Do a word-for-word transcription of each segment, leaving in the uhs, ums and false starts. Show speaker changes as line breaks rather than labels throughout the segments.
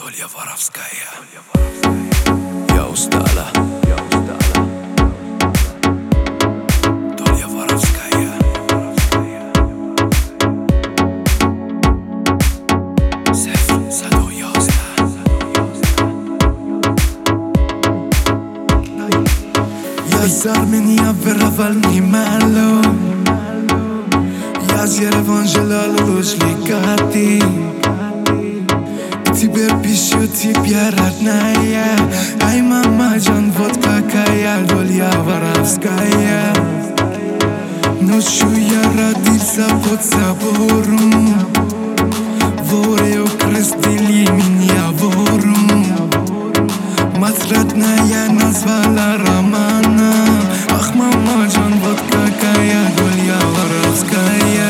Tolia Воровская. Я устала. Tolia Воровская. Сефр саду ёзда.
Я z Armenia wyrawalni malo. Ja z Yerevan żelalu żlikati. Тебе пишу, тебе родная. Ай, мама, Джон, вот какая Tolia Воровская. Ночью я родился под забором. Воры окрестили меня вором. Мать родная назвала Романа. Ах, мама, Джон, вот какая Tolia Воровская.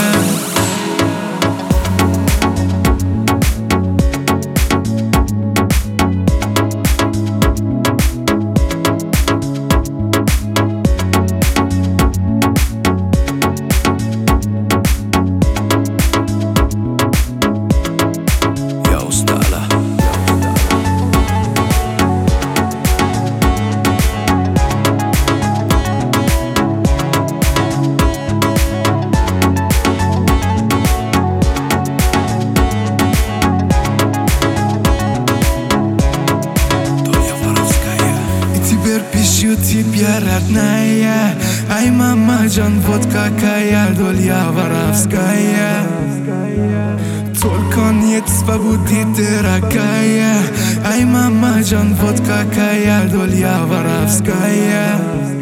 Пишу тебе, родная. Ай, мама, Джон, вот какая Tolia Воровская. Только нет свободы, дорогая. Ай, мама, Джон, вот какая Tolia Воровская.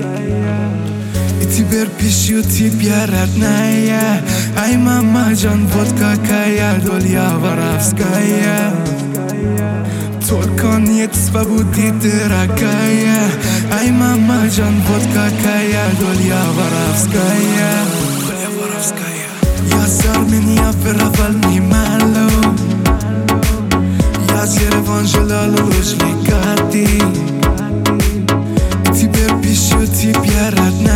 И теперь пишу тебе, родная. Ай, мама, Джон, вот какая Tolia Воровская. Только нет свободы, дорогая. Ай, мама, Джон, вот какая Tolia Воровская.
Tolia Воровская.
Я z Armenia wyrawalni malo. Я z Yerevan żelalu żlikati. Тебе пишу, тебе родная.